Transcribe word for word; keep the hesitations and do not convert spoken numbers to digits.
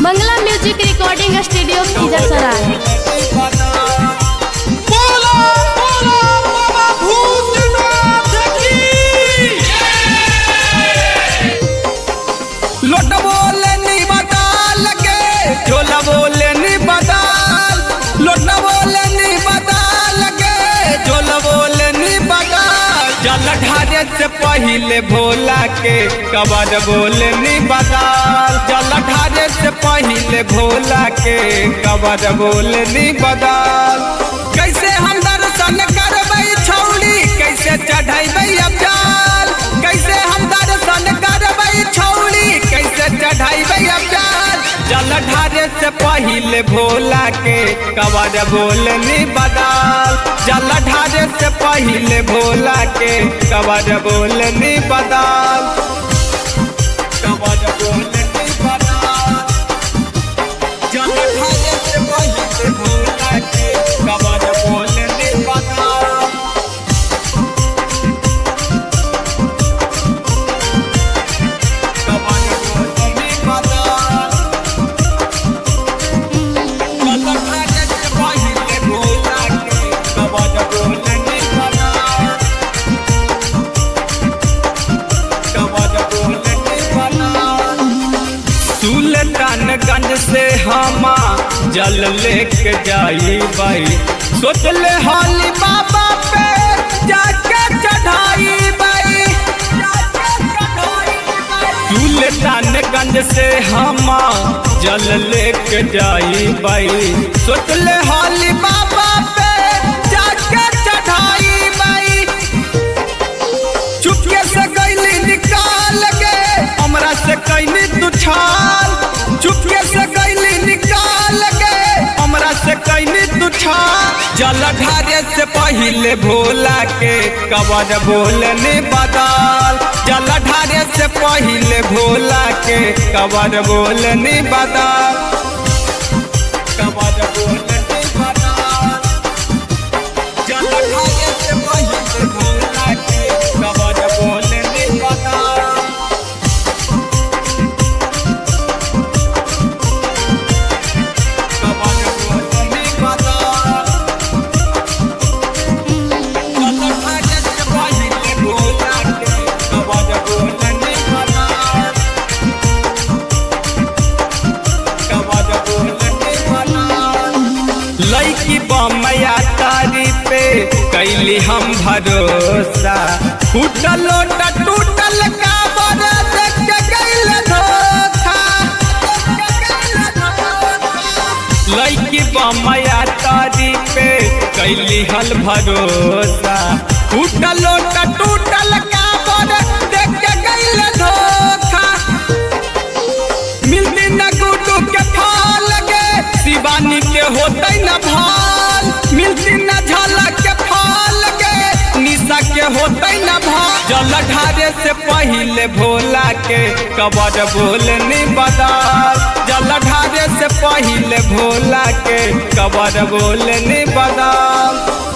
मंगला music recording studio Khizarsarai. लोट बोले नी बदाल के झोला बोले नी बदाल, लोट बोले नी बदाल के झोला बोले नी बदाल। जल ढारे से पहले भोला के कबर बोले नी बदाल, जल ढारे से पहले भोला के कबर बोले नी बदाल। कैसे हम दर्शन करबै छौड़ी, कैसे चढ़ैबै अब जाल, कैसे हम दर्शन करबै छौड़ी, कैसे चढ़ैबै अब जाल। जल ढारे से पहले भोला के कबर बोले नी बदाल, जल ढारे से पहले भोला के कबर बोले नी बदाल, कबर बोले नी बदाल। जल ढारे से पहले भोला के कबर बोले नी बदाल। सुल्तानगंज से हम जल लेके जाई बाई, सोच ले हाली बाबा पे जाके चढ़ाई बाई। सुल्तानगंज से हम जल लेके जाई बाई, सोच ले हाली बाबा पे जाके चढ़ाई बाई। चुपके से गईली निकाल के हमरा से कैनी तू छाल, चुपके से गईली निकाल के हमरा से कैनी तू छाल। जल ढारे से पहले भोला के कबर बोले नी बदाल, जल ढारे से पहले भोला के कबर बोले नी बदाल, कबर बोले नी बदाल। जल ढारे से पहले भोला के कबर बोले नी बदाल। लईकी बमैया तारी पे कैली हम भरोसा, फूटल लोटा टूटल काबर देख के गइल धोखा। लईकी बमैया तारी पे कैली हल भरोसा, फूटल लोटा टूटल काबर देख के गइल धोखा। मिलती न गुडू के फाल गे शिवानी के होते न भाल, मिलती न झलक के फाल गे निशा के होते न भाल। जल ढारे से पहले भोला के कबर बोले नी बदाल, जल ढारे से पहले भोला के कबर बोले नी बदाल।